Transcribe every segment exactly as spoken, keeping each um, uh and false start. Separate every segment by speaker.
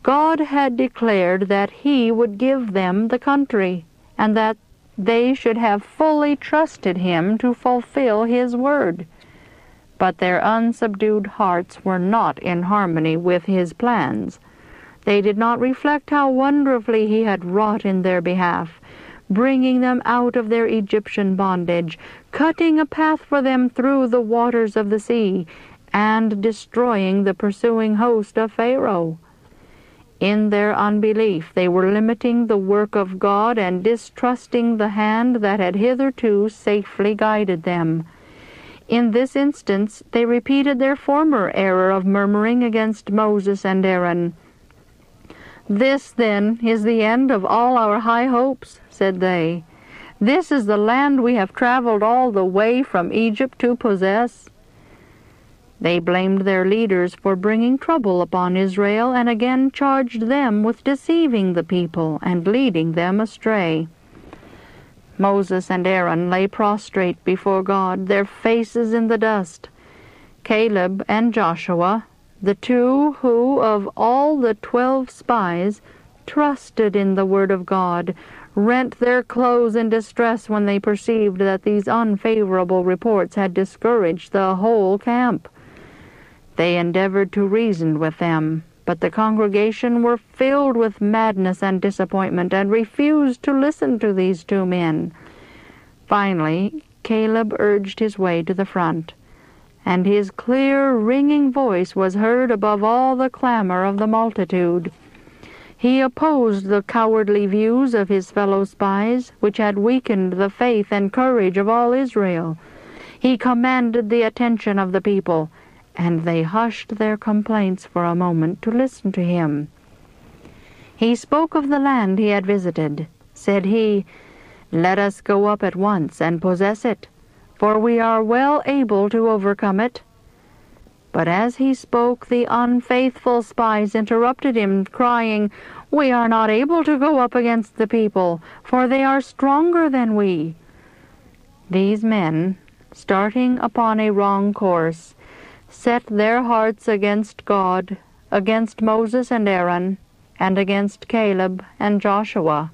Speaker 1: God had declared that He would give them the country, and that they should have fully trusted Him to fulfill His word. But their unsubdued hearts were not in harmony with His plans. They did not reflect how wonderfully He had wrought in their behalf, bringing them out of their Egyptian bondage, cutting a path for them through the waters of the sea, and destroying the pursuing host of Pharaoh. In their unbelief they were limiting the work of God and distrusting the hand that had hitherto safely guided them. In this instance they repeated their former error of murmuring against Moses and Aaron. "This, then, is the end of all our high hopes," said they. "This is the land we have traveled all the way from Egypt to possess." They blamed their leaders for bringing trouble upon Israel, and again charged them with deceiving the people and leading them astray. Moses and Aaron lay prostrate before God, their faces in the dust. Caleb and Joshua, the two who, of all the twelve spies, trusted in the word of God, rent their clothes in distress when they perceived that these unfavorable reports had discouraged the whole camp. They endeavored to reason with them, but the congregation were filled with madness and disappointment and refused to listen to these two men. Finally, Caleb urged his way to the front, and his clear, ringing voice was heard above all the clamor of the multitude. He opposed the cowardly views of his fellow spies, which had weakened the faith and courage of all Israel. He commanded the attention of the people, and they hushed their complaints for a moment to listen to him. He spoke of the land he had visited. Said he, "Let us go up at once and possess it, for we are well able to overcome it." But as he spoke, the unfaithful spies interrupted him, crying, "We are not able to go up against the people, for they are stronger than we." These men, starting upon a wrong course, set their hearts against God, against Moses and Aaron, and against Caleb and Joshua.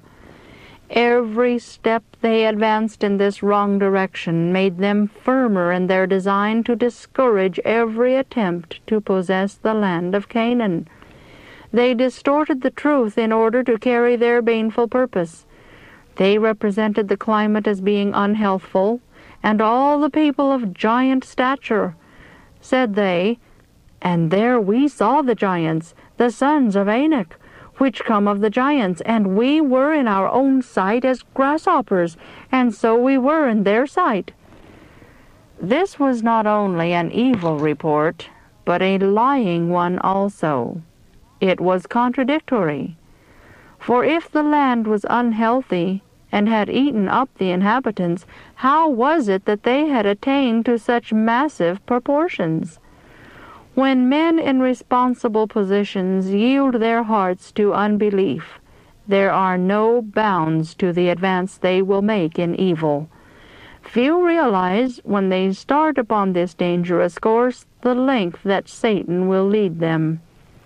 Speaker 1: Every step they advanced in this wrong direction made them firmer in their design to discourage every attempt to possess the land of Canaan. They distorted the truth in order to carry their baneful purpose. They represented the climate as being unhealthful, and all the people of giant stature. Said they, "And there we saw the giants, the sons of Anak, which come of the giants, and we were in our own sight as grasshoppers, and so we were in their sight." This was not only an evil report, but a lying one also. It was contradictory. For if the land was unhealthy, and had eaten up the inhabitants, how was it that they had attained to such massive proportions? When men in responsible positions yield their hearts to unbelief, there are no bounds to the advance they will make in evil. Few realize, when they start upon this dangerous course, the length that Satan will lead them.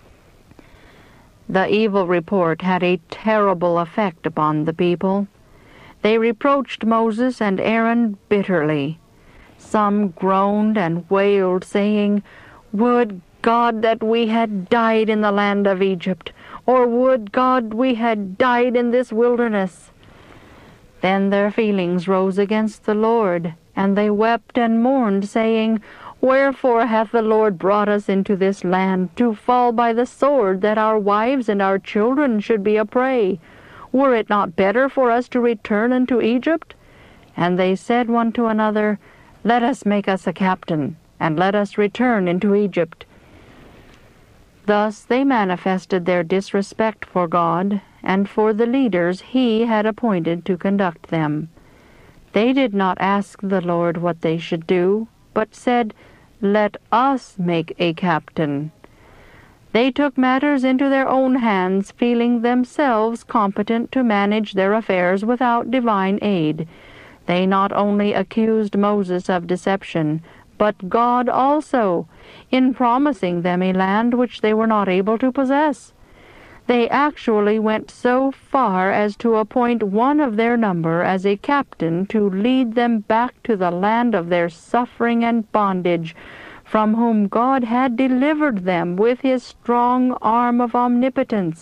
Speaker 1: The evil report had a terrible effect upon the people. They reproached Moses and Aaron bitterly. Some groaned and wailed, saying, "Would God that we had died in the land of Egypt, or would God we had died in this wilderness." Then their feelings rose against the Lord, and they wept and mourned, saying, "Wherefore hath the Lord brought us into this land, to fall by the sword, that our wives and our children should be a prey? Were it not better for us to return unto Egypt?" And they said one to another, "Let us make us a captain, and let us return into Egypt." Thus they manifested their disrespect for God, and for the leaders He had appointed to conduct them. They did not ask the Lord what they should do, but said, "Let us make a captain." They took matters into their own hands, feeling themselves competent to manage their affairs without divine aid. They not only accused Moses of deception, but God also, in promising them a land which they were not able to possess. They actually went so far as to appoint one of their number as a captain to lead them back to the land of their suffering and bondage, from whom God had delivered them with his strong arm of omnipotence.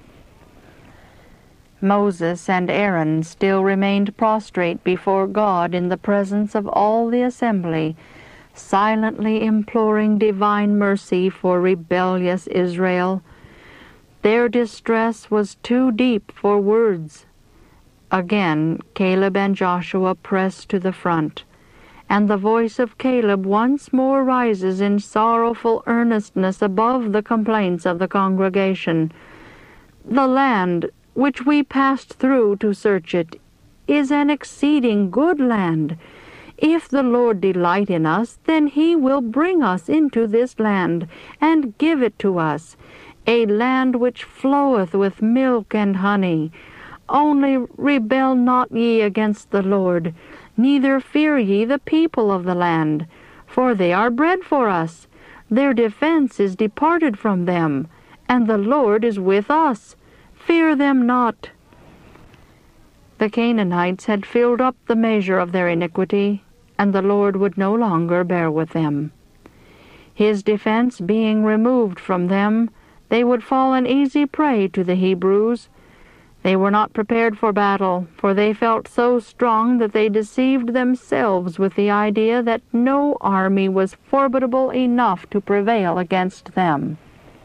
Speaker 1: Moses and Aaron still remained prostrate before God in the presence of all the assembly, silently imploring divine mercy for rebellious Israel. Their distress was too deep for words. Again Caleb and Joshua press to the front, and the voice of Caleb once more rises in sorrowful earnestness above the complaints of the congregation. "The land which we passed through to search it is an exceeding good land. If the Lord delight in us, then he will bring us into this land, and give it to us, a land which floweth with milk and honey. Only rebel not ye against the Lord, neither fear ye the people of the land, for they are bread for us. Their defense is departed from them, and the Lord is with us. Fear them not." The Canaanites had filled up the measure of their iniquity, and the Lord would no longer bear with them. His defense being removed from them, they would fall an easy prey to the Hebrews. They were not prepared for battle, for they felt so strong that they deceived themselves with the idea that no army was formidable enough to prevail against them.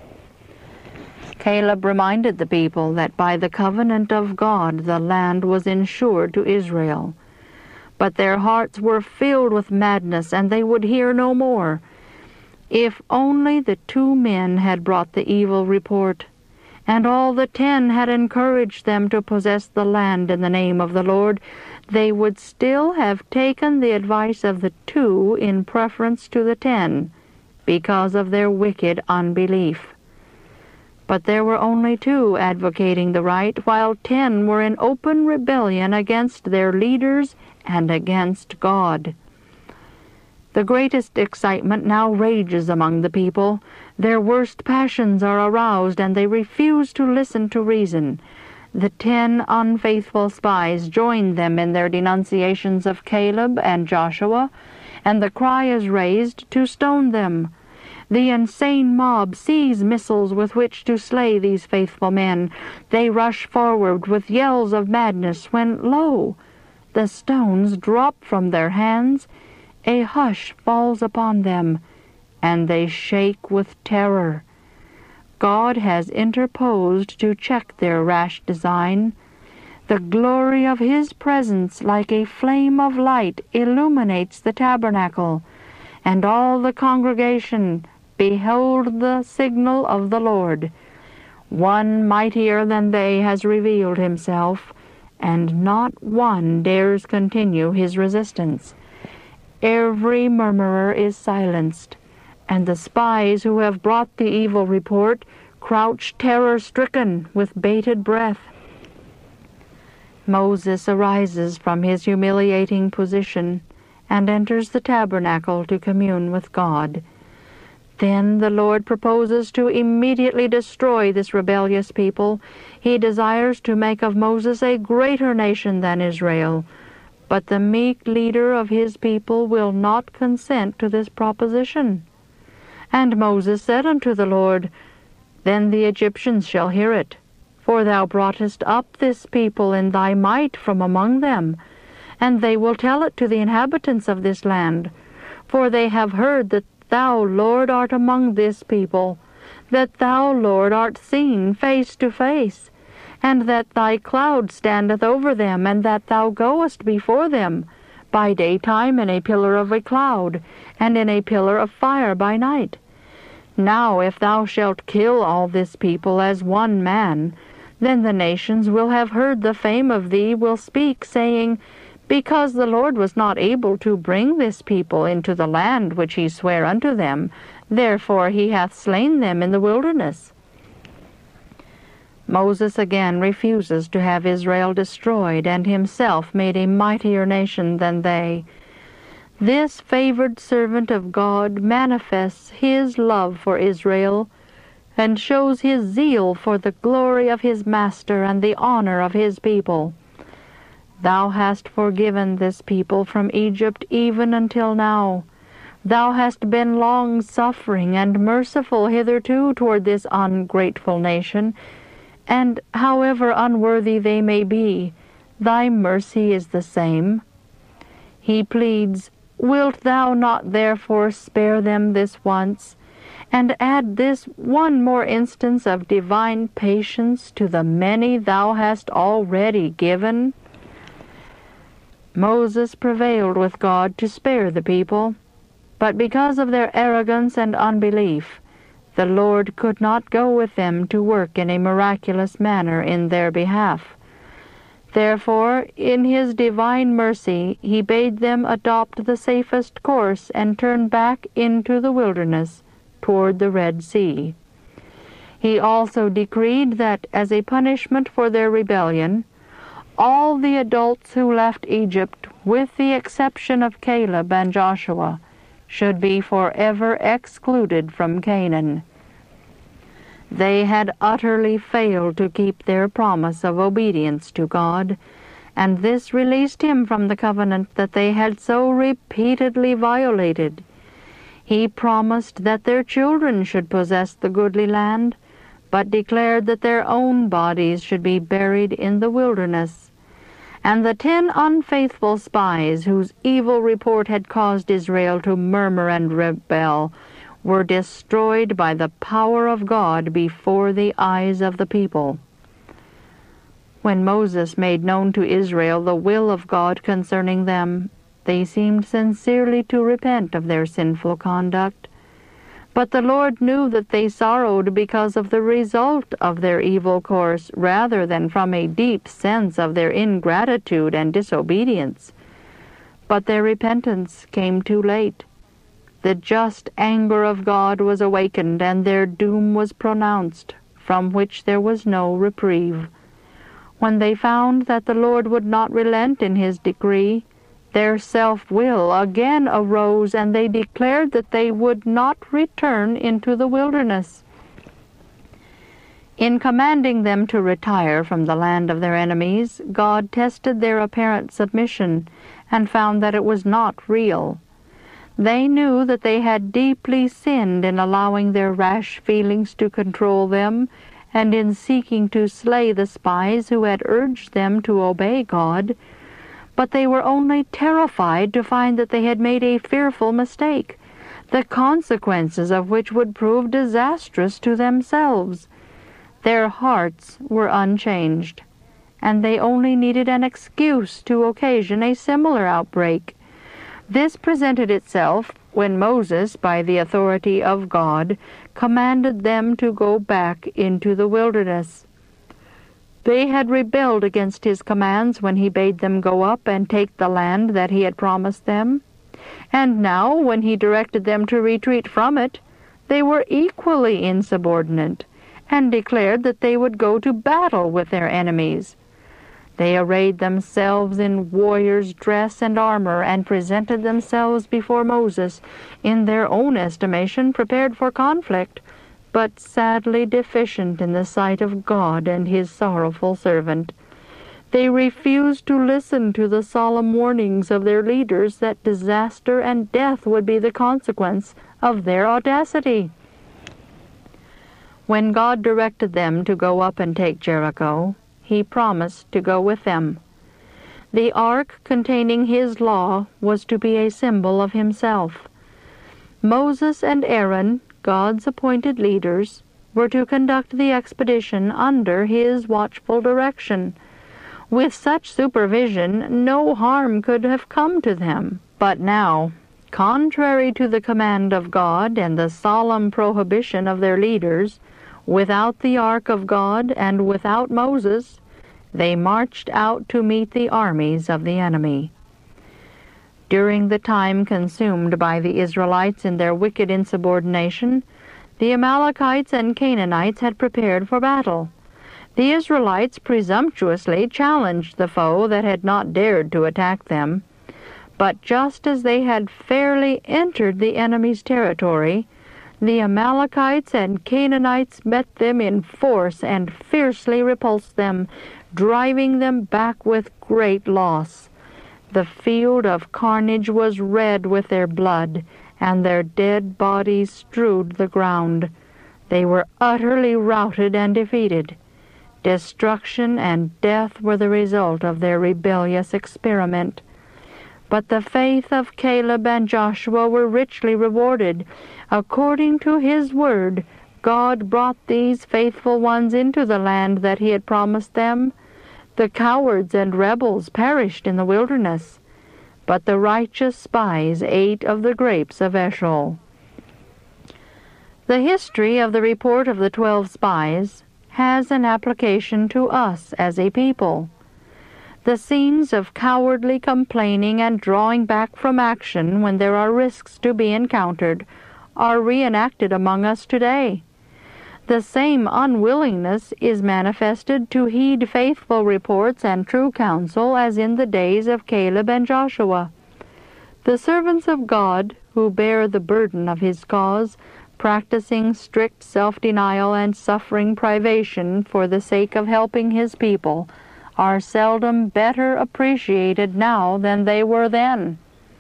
Speaker 1: Caleb reminded the people that by the covenant of God the land was insured to Israel. But their hearts were filled with madness, and they would hear no more. If only the two men had brought the evil report, and all the ten had encouraged them to possess the land in the name of the Lord, they would still have taken the advice of the two in preference to the ten, because of their wicked unbelief. But there were only two advocating the right, while ten were in open rebellion against their leaders and against God. The greatest excitement now rages among the people. Their worst passions are aroused, and they refuse to listen to reason. The ten unfaithful spies join them in their denunciations of Caleb and Joshua, and the cry is raised to stone them. The insane mob seize missiles with which to slay these faithful men. They rush forward with yells of madness when, lo, the stones drop from their hands, a hush falls upon them, and they shake with terror. God has interposed to check their rash design. The glory of his presence, like a flame of light, illuminates the tabernacle, and all the congregation behold the signal of the Lord. One mightier than they has revealed himself, and not one dares continue his resistance. Every murmurer is silenced, and the spies who have brought the evil report crouch terror-stricken with bated breath. Moses arises from his humiliating position and enters the tabernacle to commune with God. Then the Lord proposes to immediately destroy this rebellious people. He desires to make of Moses a greater nation than Israel. But the meek leader of his people will not consent to this proposition. And Moses said unto the Lord, Then the Egyptians shall hear it, for thou broughtest up this people in thy might from among them, and they will tell it to the inhabitants of this land. For they have heard that thou, Lord, art among this people, that thou, Lord, art seen face to face, and that thy cloud standeth over them, and that thou goest before them, by daytime in a pillar of a cloud, and in a pillar of fire by night. Now if thou shalt kill all this people as one man, then the nations will have heard the fame of thee, will speak, saying, Because the Lord was not able to bring this people into the land which he sware unto them, therefore he hath slain them in the wilderness. Moses again refuses to have Israel destroyed, and himself made a mightier nation than they. This favored servant of God manifests his love for Israel, and shows his zeal for the glory of his master and the honor of his people. Thou hast forgiven this people from Egypt even until now. Thou hast been long-suffering and merciful hitherto toward this ungrateful nation, and however unworthy they may be, thy mercy is the same. He pleads, Wilt thou not therefore spare them this once, and add this one more instance of divine patience to the many thou hast already given? Moses prevailed with God to spare the people, but because of their arrogance and unbelief, the Lord could not go with them to work in a miraculous manner in their behalf. Therefore, in his divine mercy, he bade them adopt the safest course and turn back into the wilderness toward the Red Sea. He also decreed that, as a punishment for their rebellion, all the adults who left Egypt, with the exception of Caleb and Joshua, should be forever excluded from Canaan. They had utterly failed to keep their promise of obedience to God, and this released him from the covenant that they had so repeatedly violated. He promised that their children should possess the goodly land, but declared that their own bodies should be buried in the wilderness. And the ten unfaithful spies whose evil report had caused Israel to murmur and rebel were destroyed by the power of God before the eyes of the people. When Moses made known to Israel the will of God concerning them, they seemed sincerely to repent of their sinful conduct. But the Lord knew that they sorrowed because of the result of their evil course, rather than from a deep sense of their ingratitude and disobedience. But their repentance came too late. The just anger of God was awakened, and their doom was pronounced, from which there was no reprieve. When they found that the Lord would not relent in his decree, their self-will again arose, and they declared that they would not return into the wilderness. In commanding them to retire from the land of their enemies, God tested their apparent submission, and found that it was not real. They knew that they had deeply sinned in allowing their rash feelings to control them, and in seeking to slay the spies who had urged them to obey God. But they were only terrified to find that they had made a fearful mistake, the consequences of which would prove disastrous to themselves. Their hearts were unchanged, and they only needed an excuse to occasion a similar outbreak. This presented itself when Moses, by the authority of God, commanded them to go back into the wilderness. They had rebelled against his commands when he bade them go up and take the land that he had promised them. And now, when he directed them to retreat from it, they were equally insubordinate, and declared that they would go to battle with their enemies. They arrayed themselves in warriors' dress and armor, and presented themselves before Moses, in their own estimation prepared for conflict, but sadly deficient in the sight of God and his sorrowful servant. They refused to listen to the solemn warnings of their leaders that disaster and death would be the consequence of their audacity. When God directed them to go up and take Jericho, he promised to go with them. The ark containing his law was to be a symbol of himself. Moses and Aaron, God's appointed leaders, were to conduct the expedition under his watchful direction. With such supervision, no harm could have come to them. But now, contrary to the command of God and the solemn prohibition of their leaders, without the ark of God and without Moses, they marched out to meet the armies of the enemy. During the time consumed by the Israelites in their wicked insubordination, the Amalekites and Canaanites had prepared for battle. The Israelites presumptuously challenged the foe that had not dared to attack them. But just as they had fairly entered the enemy's territory, The Amalekites and Canaanites met them in force and fiercely repulsed them, driving them back with great loss. The field of carnage was red with their blood, and their dead bodies strewed the ground. They were utterly routed and defeated. Destruction and death were the result of their rebellious experiment. But the faith of Caleb and Joshua were richly rewarded. According to his word, God brought these faithful ones into the land that he had promised them. The cowards and rebels perished in the wilderness, but the righteous spies ate of the grapes of Eshcol. The history of the report of the twelve spies has an application to us as a people. The scenes of cowardly complaining and drawing back from action when there are risks to be encountered are reenacted among us today. The same unwillingness is manifested to heed faithful reports and true counsel as in the days of Caleb and Joshua. The servants of God who bear the burden of his cause, practicing strict self-denial and suffering privation for the sake of helping his people, are seldom better appreciated now than they were then.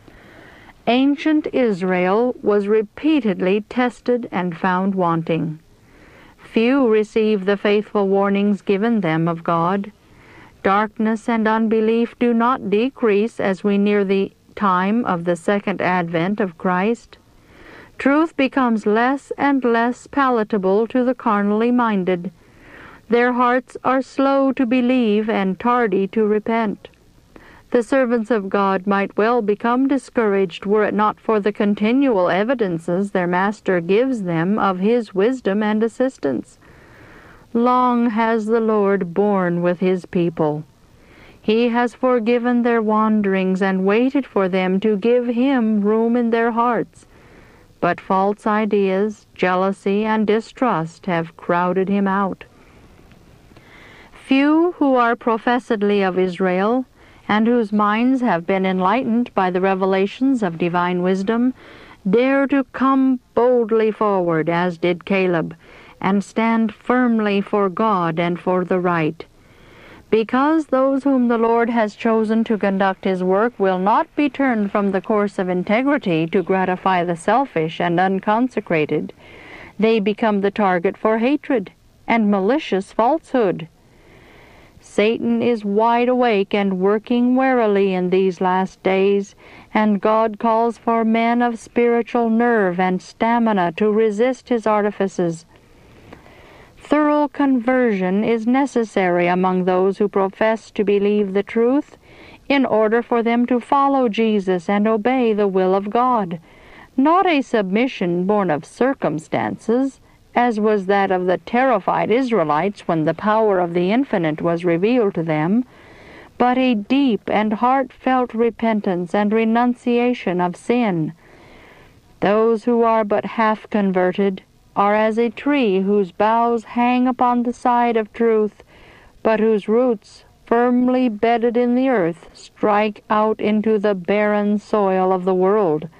Speaker 1: Ancient Israel was repeatedly tested and found wanting. Few receive the faithful warnings given them of God. Darkness and unbelief do not decrease as we near the time of the second advent of Christ. Truth becomes less and less palatable to the carnally minded. Their hearts are slow to believe and tardy to repent. The servants of God might well become discouraged were it not for the continual evidences their Master gives them of his wisdom and assistance. Long has the Lord borne with his people. He has forgiven their wanderings and waited for them to give him room in their hearts. But false ideas, jealousy, and distrust have crowded him out. Few who are professedly of Israel, and whose minds have been enlightened by the revelations of divine wisdom, dare to come boldly forward, as did Caleb, and stand firmly for God and for the right. Because those whom the Lord has chosen to conduct his work will not be turned from the course of integrity to gratify the selfish and unconsecrated, they become the target for hatred and malicious falsehood. Satan is wide awake and working warily in these last days, and God calls for men of spiritual nerve and stamina to resist his artifices. Thorough conversion is necessary among those who profess to believe the truth, in order for them to follow Jesus and obey the will of God, not a submission born of circumstances, as was that of the terrified Israelites when the power of the Infinite was revealed to them, but a deep and heartfelt repentance and renunciation of sin. Those who are but half converted are as a tree whose boughs hang upon the side of truth, but whose roots, firmly bedded in the earth, strike out into the barren soil of the world.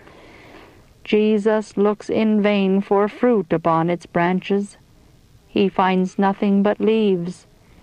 Speaker 1: Jesus looks in vain for fruit upon its branches. He finds nothing but leaves.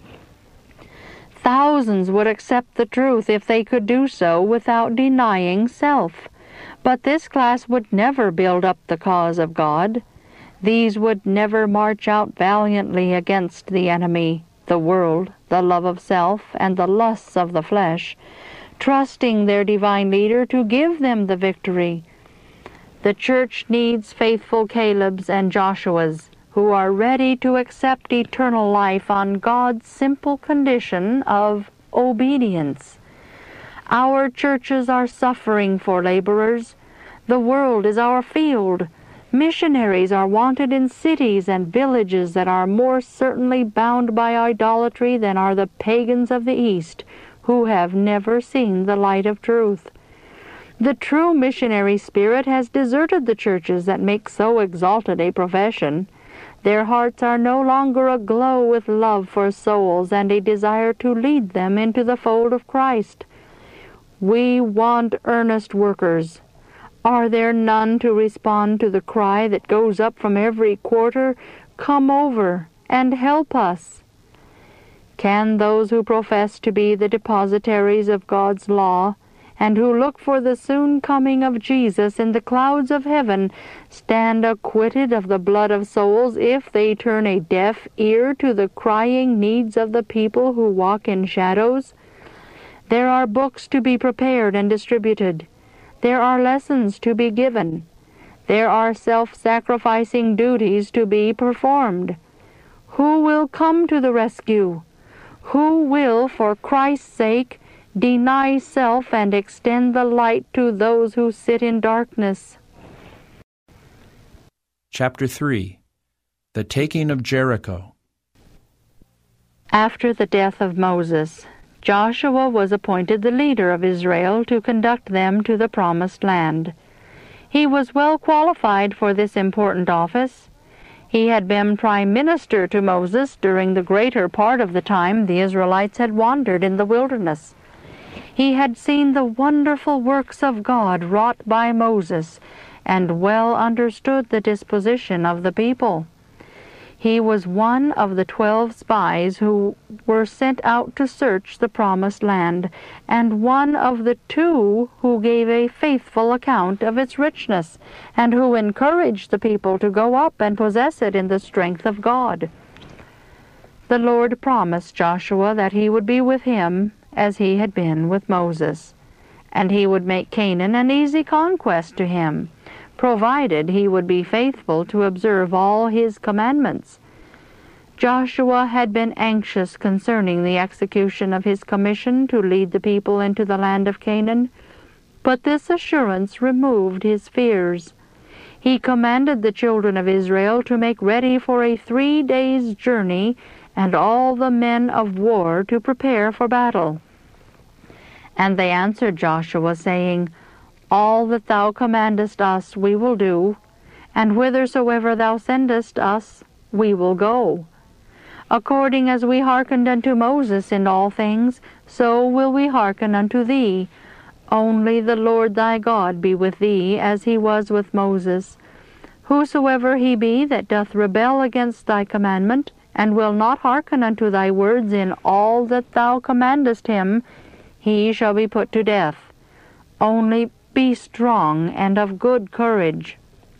Speaker 1: Thousands would accept the truth if they could do so without denying self. But this class would never build up the cause of God. These would never march out valiantly against the enemy, the world, the love of self, and the lusts of the flesh, trusting their divine leader to give them the victory. The church needs faithful Calebs and Joshuas, who are ready to accept eternal life on God's simple condition of obedience. Our churches are suffering for laborers. The world is our field. Missionaries are wanted in cities and villages that are more certainly bound by idolatry than are the pagans of the East, who have never seen the light of truth. The true missionary spirit has deserted the churches that make so exalted a profession. Their hearts are no longer aglow with love for souls and a desire to lead them into the fold of Christ. We want earnest workers. Are there none to respond to the cry that goes up from every quarter, "Come over and help us"? Can those who profess to be the depositaries of God's law, and who look for the soon coming of Jesus in the clouds of heaven, stand acquitted of the blood of souls if they turn a deaf ear to the crying needs of the people who walk in shadows? There are books to be prepared and distributed. There are lessons to be given. There are self-sacrificing duties to be performed. Who will come to the rescue? Who will, for Christ's sake, deny self and extend the light to those who sit in darkness?
Speaker 2: Chapter three. The Taking of Jericho.
Speaker 1: After the death of Moses, Joshua was appointed the leader of Israel to conduct them to the promised land. He was well qualified for this important office. He had been prime minister to Moses during the greater part of the time the Israelites had wandered in the wilderness. He had seen the wonderful works of God wrought by Moses, and well understood the disposition of the people. He was one of the twelve spies who were sent out to search the promised land, and one of the two who gave a faithful account of its richness, and who encouraged the people to go up and possess it in the strength of God. The Lord promised Joshua that he would be with him as he had been with Moses, and he would make Canaan an easy conquest to him, provided he would be faithful to observe all his commandments. Joshua had been anxious concerning the execution of his commission to lead the people into the land of Canaan, but this assurance removed his fears. He commanded the children of Israel to make ready for a three days' journey, and all the men of war to prepare for battle. And they answered Joshua, saying, All that thou commandest us we will do, and whithersoever thou sendest us we will go. According as we hearkened unto Moses in all things, so will we hearken unto thee. Only the Lord thy God be with thee, as he was with Moses. Whosoever he be that doth rebel against thy commandment, and will not hearken unto thy words in all that thou commandest him, he shall be put to death. Only be strong and of good courage.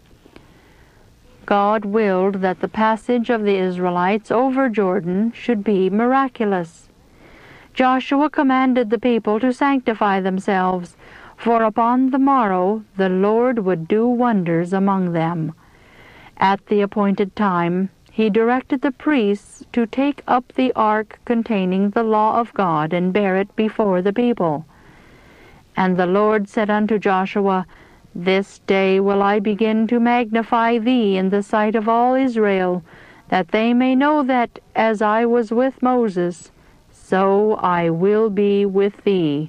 Speaker 1: God willed that the passage of the Israelites over Jordan should be miraculous. Joshua commanded the people to sanctify themselves, for upon the morrow the Lord would do wonders among them. At the appointed time he directed the priests to take up the ark containing the law of God and bear it before the people. And the Lord said unto Joshua, This day will I begin to magnify thee in the sight of all Israel, that they may know that, as I was with Moses, so I will be with thee.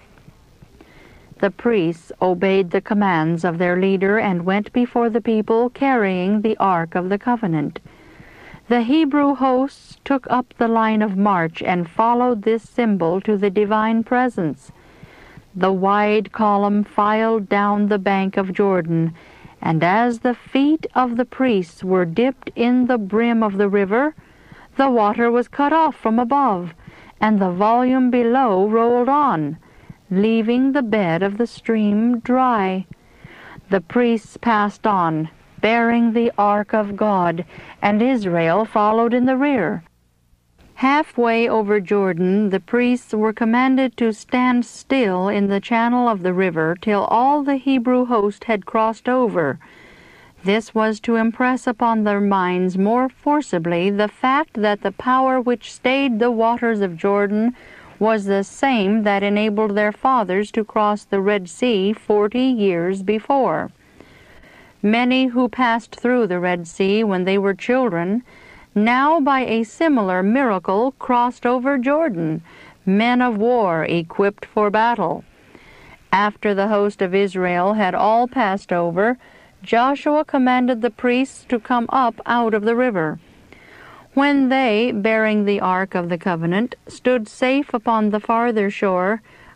Speaker 1: The priests obeyed the commands of their leader and went before the people carrying the Ark of the Covenant. The Hebrew hosts took up the line of march and followed this symbol to the divine presence. The wide column filed down the bank of Jordan, and as the feet of the priests were dipped in the brim of the river, the water was cut off from above, and the volume below rolled on, leaving the bed of the stream dry. The priests passed on, bearing the ark of God, and Israel followed in the rear. Halfway over Jordan, the priests were commanded to stand still in the channel of the river till all the Hebrew host had crossed over. This was to impress upon their minds more forcibly the fact that the power which stayed the waters of Jordan was the same that enabled their fathers to cross the Red Sea forty years before. Many who passed through the Red Sea when they were children now by a similar miracle crossed over Jordan, men of war equipped for battle. After the host of Israel had all passed over, Joshua commanded the priests to come up out of the river. When they, bearing the Ark of the Covenant, stood safe upon the farther shore,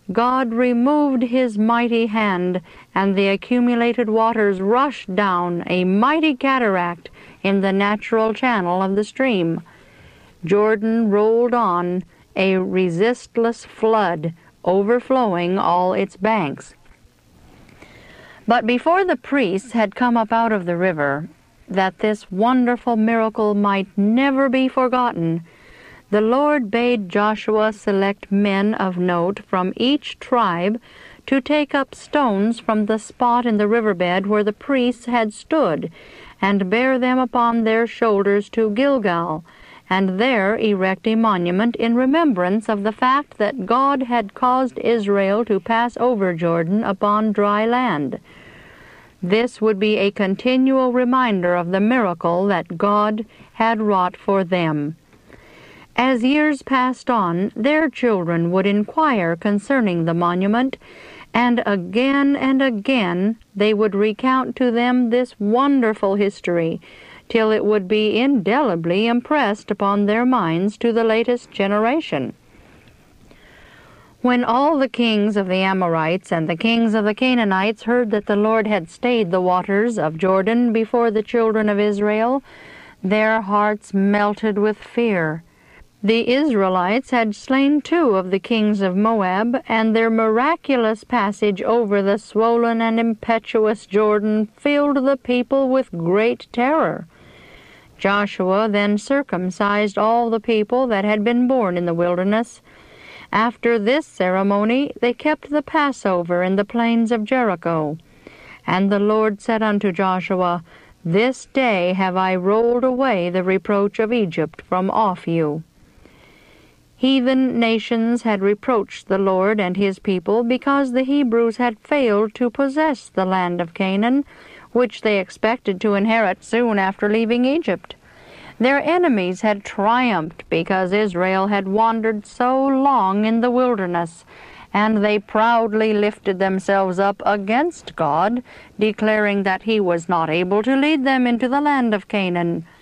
Speaker 1: God removed his mighty hand, and the accumulated waters rushed down, a mighty cataract, in the natural channel of the stream. Jordan rolled on, a resistless flood, overflowing all its banks. But before the priests had come up out of the river, that this wonderful miracle might never be forgotten, the Lord bade Joshua select men of note from each tribe to take up stones from the spot in the riverbed where the priests had stood, and bear them upon their shoulders to Gilgal, and there erect a monument in remembrance of the fact that God had caused Israel to pass over Jordan upon dry land. This would be a continual reminder of the miracle that God had wrought for them. As years passed on, their children would inquire concerning the monument, and again and again they would recount to them this wonderful history, till it would be indelibly impressed upon their minds to the latest generation. When all the kings of the Amorites and the kings of the Canaanites heard that the Lord had stayed the waters of Jordan before the children of Israel, their hearts melted with fear. The Israelites had slain two of the kings of Moab, and their miraculous passage over the swollen and impetuous Jordan filled the people with great terror. Joshua then circumcised all the people that had been born in the wilderness. After this ceremony they kept the Passover in the plains of Jericho. And the Lord said unto Joshua, This day have I rolled away the reproach of Egypt from off you. Heathen nations had reproached the Lord and his people because the Hebrews had failed to possess the land of Canaan, which they expected to inherit soon after leaving Egypt. Their enemies had triumphed because Israel had wandered so long in the wilderness, and they proudly lifted themselves up against God, declaring that he was not able to lead them into the land of Canaan.